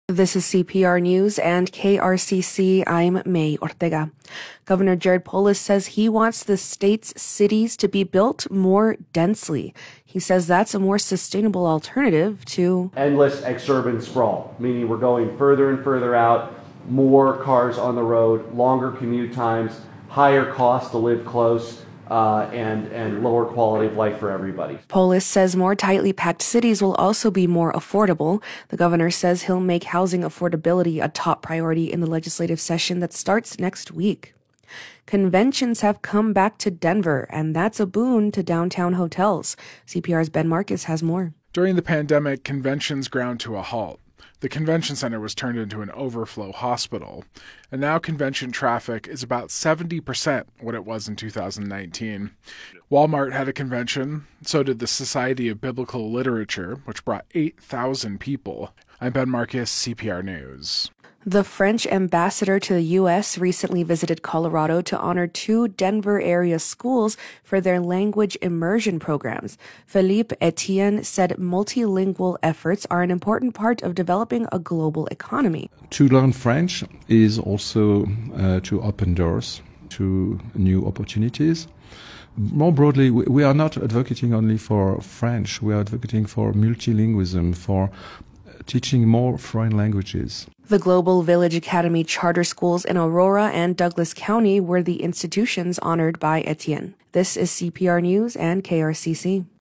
This is CPR News and KRCC. I'm May Ortega. Governor Jared Polis says he wants the state's cities to be built more densely. He says that's a more sustainable alternative to endless exurban sprawl, meaning we're going further and further out, more cars on the road, longer commute times, higher cost to live close, and lower quality of life for everybody. Polis says more tightly packed cities will also be more affordable. The governor says he'll make housing affordability a top priority in the legislative session that starts next week. Conventions have come back to Denver, and that's a boon to downtown hotels. CPR's Ben Marcus has more. During the pandemic, conventions ground to a halt. The convention center was turned into an overflow hospital, and now convention traffic is about 70% what it was in 2019. Walmart had a convention, so did the Society of Biblical Literature, which brought 8,000 people. I'm Ben Marcus, CPR News. The French ambassador to the U.S. recently visited Colorado to honor 2 Denver area schools for their language immersion programs. Philippe Etienne said multilingual efforts are an important part of developing a global economy. To learn French is also to open doors to new opportunities. More broadly, we are not advocating only for French. We are advocating for multilingualism, for teaching more foreign languages. The Global Village Academy charter schools in Aurora and Douglas County were the institutions honored by Etienne. This is CPR News and KRCC.